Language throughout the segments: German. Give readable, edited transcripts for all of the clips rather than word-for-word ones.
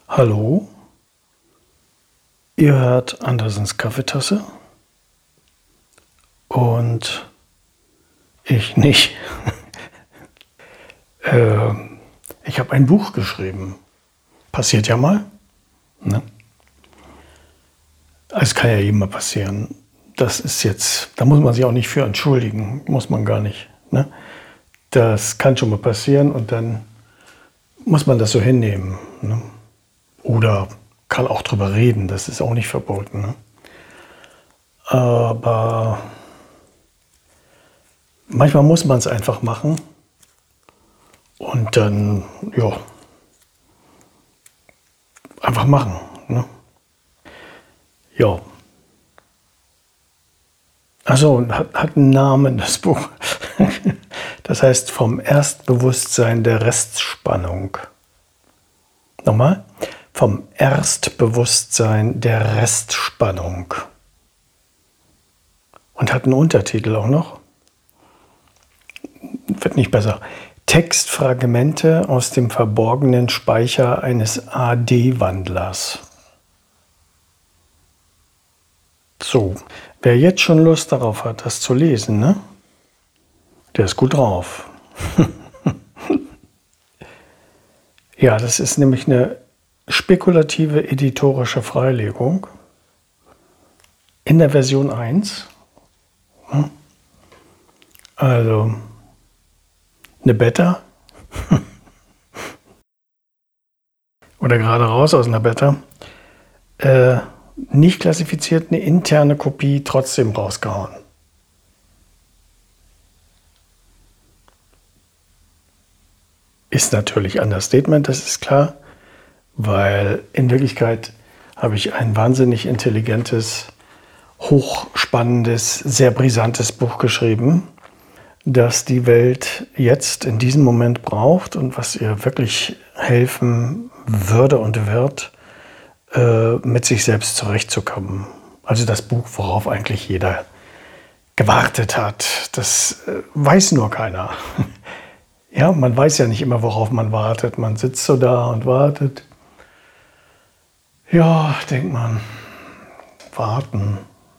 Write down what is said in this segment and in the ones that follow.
Hallo, ihr hört Andersens Kaffeetasse und ich nicht. Ich habe ein Buch geschrieben. Passiert ja mal. Ne? Es kann ja jedem mal passieren. Das ist jetzt, da muss man sich auch nicht für entschuldigen, muss man gar nicht. Ne? Das kann schon mal passieren und dann muss man das so hinnehmen. Ne? Oder kann auch drüber reden, das ist auch nicht verboten. Ne? Aber manchmal muss man es einfach machen und dann, ja, einfach machen. Ne? Ja. Also hat einen Namen, das Buch. Das heißt vom Erstbewusstsein der Restspannung. Nochmal. Vom Erstbewusstsein der Restspannung. Und hat einen Untertitel auch noch. Wird nicht besser. Textfragmente aus dem verborgenen Speicher eines AD-Wandlers. So, wer jetzt schon Lust darauf hat, das zu lesen, ne? Der ist gut drauf. Ja, das ist nämlich eine spekulative editorische Freilegung in der Version 1. Also eine Beta oder gerade raus aus einer Beta. Nicht klassifiziert, eine interne Kopie trotzdem rausgehauen. Ist natürlich Understatement, das ist klar, weil in Wirklichkeit habe ich ein wahnsinnig intelligentes, hochspannendes, sehr brisantes Buch geschrieben, das die Welt jetzt in diesem Moment braucht und was ihr wirklich helfen würde und wird, mit sich selbst zurechtzukommen. Also das Buch, worauf eigentlich jeder gewartet hat, das weiß nur keiner. Ja, man weiß ja nicht immer, worauf man wartet. Man sitzt so da und wartet. Ja, denkt man, warten.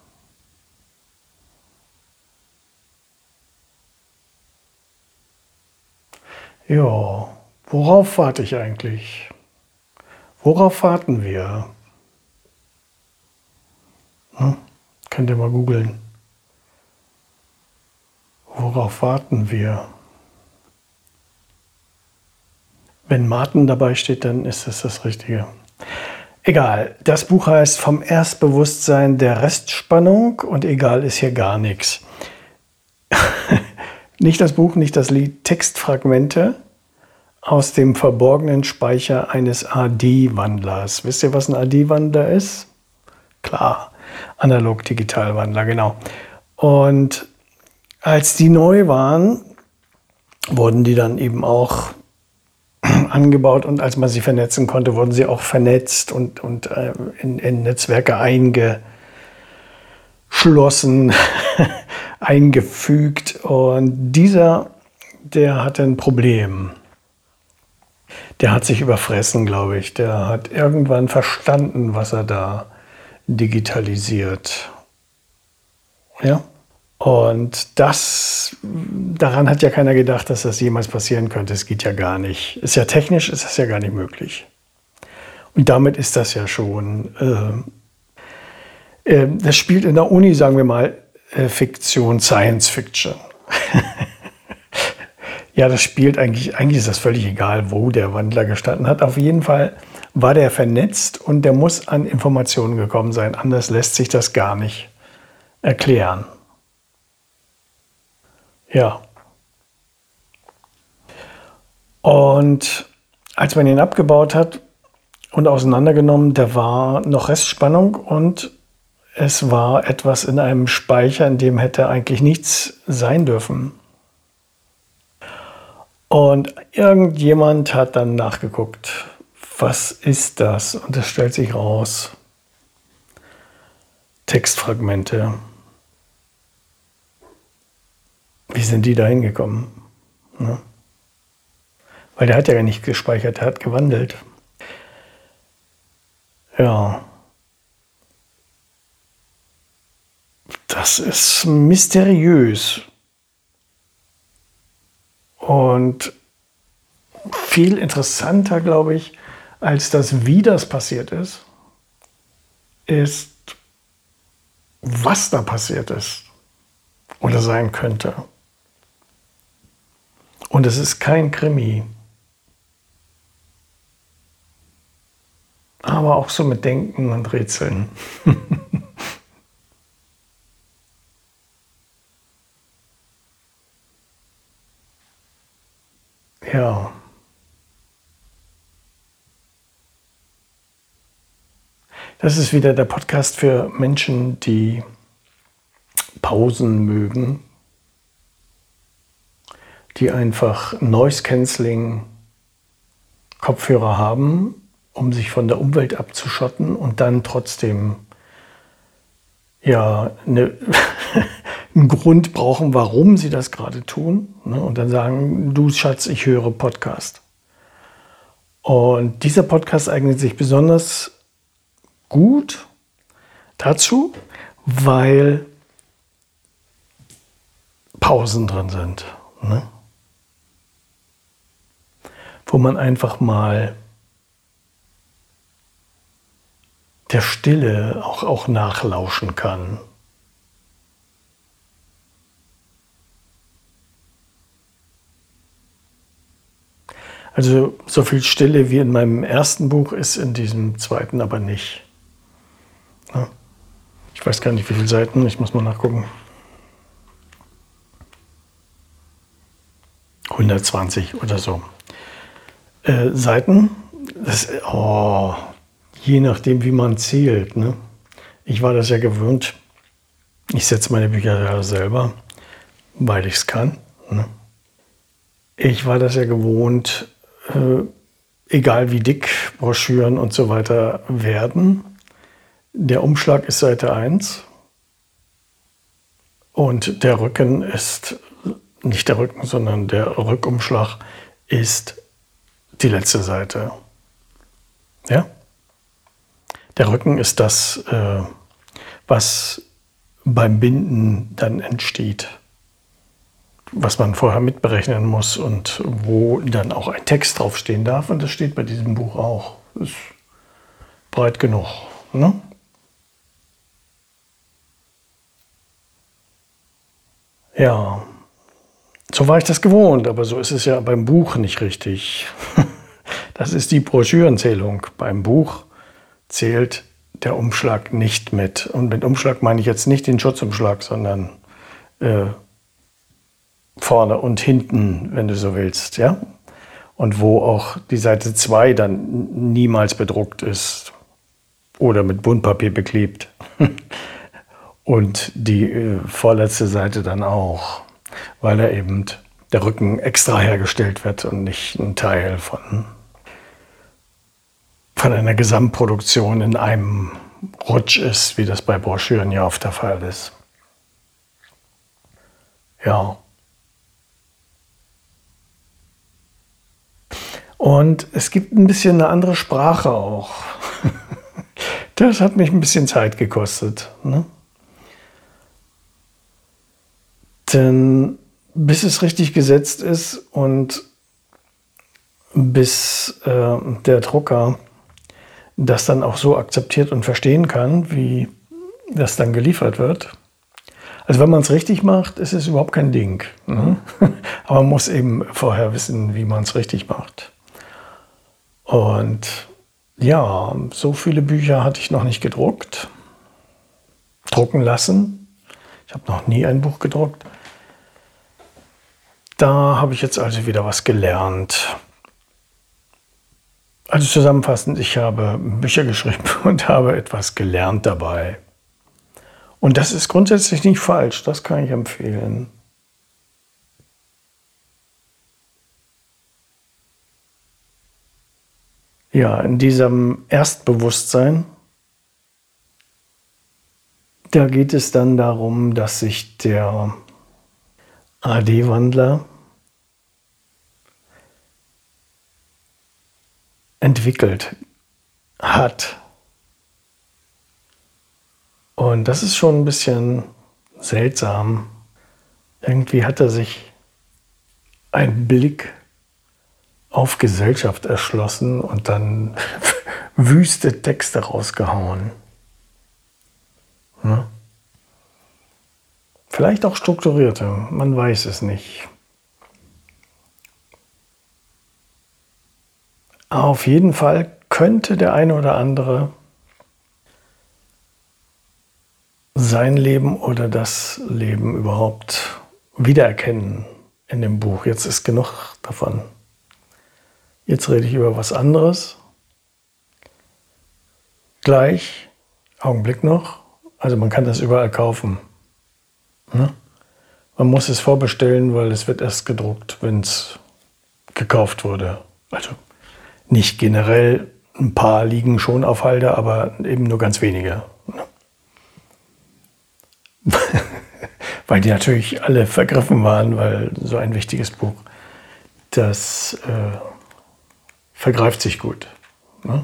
Ja, worauf warte ich eigentlich? Worauf warten wir? Könnt ihr mal googeln. Worauf warten wir? Wenn Martin dabei steht, dann ist es das Richtige. Egal, das Buch heißt Vom Erstbewusstsein der Restspannung und egal ist hier gar nichts. Nicht das Buch, nicht das Lied, Textfragmente aus dem verborgenen Speicher eines AD-Wandlers. Wisst ihr, was ein AD-Wandler ist? Klar, Analog-Digital-Wandler, genau. Und als die neu waren, wurden die dann eben auch angebaut und als man sie vernetzen konnte, wurden sie auch vernetzt und in Netzwerke eingeschlossen, eingefügt. Und dieser, der hatte ein Problem. Der hat sich überfressen, glaube ich. Der hat irgendwann verstanden, was er da digitalisiert. Ja? Und daran hat ja keiner gedacht, dass das jemals passieren könnte. Es geht ja gar nicht. Ist ja technisch, ist das ja gar nicht möglich. Und damit ist das ja schon. Das spielt in der Uni, sagen wir mal, Fiktion, Science Fiction. Ja, das spielt eigentlich ist das völlig egal, wo der Wandler gestanden hat. Auf jeden Fall war der vernetzt und der muss an Informationen gekommen sein. Anders lässt sich das gar nicht erklären. Ja. Und als man ihn abgebaut hat und auseinandergenommen, da war noch Restspannung und es war etwas in einem Speicher, in dem hätte eigentlich nichts sein dürfen. Und irgendjemand hat dann nachgeguckt, was ist das? Und es stellt sich raus, Textfragmente. Wie sind die da hingekommen? Ne? Weil der hat ja nicht gespeichert, der hat gewandelt. Ja, das ist mysteriös und viel interessanter, glaube ich, als das, wie das passiert ist, was da passiert ist oder sein könnte. Und es ist kein Krimi, aber auch so mit Denken und Rätseln. Ja, das ist wieder der Podcast für Menschen, die Pausen mögen, die einfach Noise Cancelling Kopfhörer haben, um sich von der Umwelt abzuschotten und dann trotzdem ja einen Grund brauchen, warum sie das gerade tun. Ne? Und dann sagen, du Schatz, ich höre Podcast. Und dieser Podcast eignet sich besonders gut dazu, weil Pausen drin sind. Ne? Wo man einfach mal der Stille auch nachlauschen kann. Also so viel Stille wie in meinem ersten Buch ist in diesem zweiten aber nicht. Ja. Ich weiß gar nicht, wie viele Seiten, ich muss mal nachgucken. 120 oder so. Seiten, das, je nachdem, wie man zählt. Ne? Ich war das ja gewöhnt. Ich setze meine Bücher ja selber, weil ich es kann. Ne? Ich war das ja gewohnt, egal wie dick Broschüren und so weiter werden. Der Umschlag ist Seite 1 und der Rücken ist, nicht der Rücken, sondern der Rückumschlag ist die letzte Seite. Ja? Der Rücken ist das, was beim Binden dann entsteht, was man vorher mitberechnen muss und wo dann auch ein Text draufstehen darf. Und das steht bei diesem Buch auch. Ist breit genug. Ne? Ja, so war ich das gewohnt, aber so ist es ja beim Buch nicht richtig. Das ist die Broschürenzählung. Beim Buch zählt der Umschlag nicht mit. Und mit Umschlag meine ich jetzt nicht den Schutzumschlag, sondern vorne und hinten, wenn du so willst. Ja? Und wo auch die Seite 2 dann niemals bedruckt ist oder mit Buntpapier beklebt. Und die vorletzte Seite dann auch, weil da eben der Rücken extra hergestellt wird und nicht ein Teil von einer Gesamtproduktion in einem Rutsch ist, wie das bei Broschüren ja oft der Fall ist. Ja. Und es gibt ein bisschen eine andere Sprache auch. Das hat mich ein bisschen Zeit gekostet. Ne? Denn bis es richtig gesetzt ist und bis der Drucker das dann auch so akzeptiert und verstehen kann, wie das dann geliefert wird. Also wenn man es richtig macht, ist es überhaupt kein Ding. Ne? Aber man muss eben vorher wissen, wie man es richtig macht. Und ja, so viele Bücher hatte ich noch nicht gedruckt, drucken lassen. Ich habe noch nie ein Buch gedruckt. Da habe ich jetzt also wieder was gelernt. Also zusammenfassend, ich habe Bücher geschrieben und habe etwas gelernt dabei. Und das ist grundsätzlich nicht falsch, das kann ich empfehlen. Ja, in diesem Erstbewusstsein, da geht es dann darum, dass sich der AD-Wandler entwickelt hat. Und das ist schon ein bisschen seltsam. Irgendwie hat er sich einen Blick auf Gesellschaft erschlossen und dann wüste Texte rausgehauen. Ne? Vielleicht auch strukturierte, man weiß es nicht. Auf jeden Fall könnte der eine oder andere sein Leben oder das Leben überhaupt wiedererkennen in dem Buch. Jetzt ist genug davon. Jetzt rede ich über was anderes. Gleich, Augenblick noch. Also man kann das überall kaufen. Ne? Man muss es vorbestellen, weil es wird erst gedruckt, wenn es gekauft wurde. Also nicht generell, ein paar liegen schon auf Halde, aber eben nur ganz wenige. Ne? Weil die natürlich alle vergriffen waren, weil so ein wichtiges Buch, das vergreift sich gut. Ne?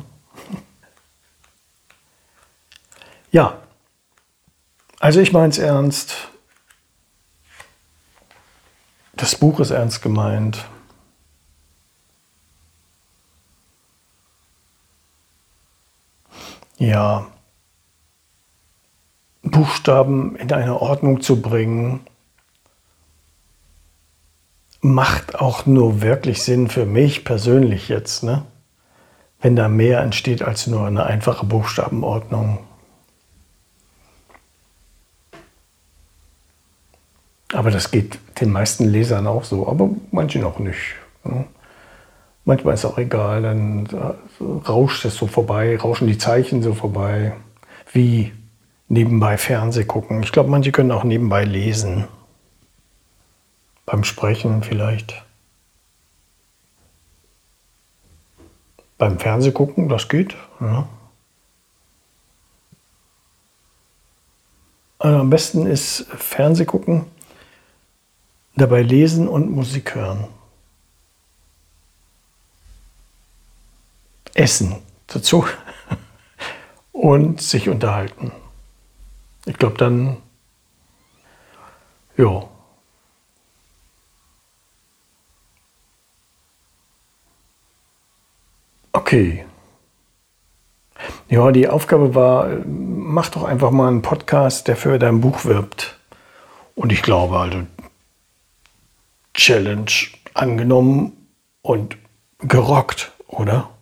Ja, also ich meine es ernst. Das Buch ist ernst gemeint. Ja, Buchstaben in eine Ordnung zu bringen, macht auch nur wirklich Sinn für mich persönlich jetzt, ne? Wenn da mehr entsteht als nur eine einfache Buchstabenordnung. Aber das geht den meisten Lesern auch so, aber manchen auch nicht. Ne? Manchmal ist es auch egal, dann rauscht es so vorbei, rauschen die Zeichen so vorbei, wie nebenbei Fernseh gucken. Ich glaube, manche können auch nebenbei lesen. Beim Sprechen vielleicht. Beim Fernseh gucken, das geht. Ja. Also am besten ist Fernseh gucken, dabei lesen und Musik hören. Essen dazu und sich unterhalten. Ich glaube dann, ja. Okay. Ja, die Aufgabe war, mach doch einfach mal einen Podcast, der für dein Buch wirbt. Und ich glaube, also Challenge angenommen und gerockt, oder?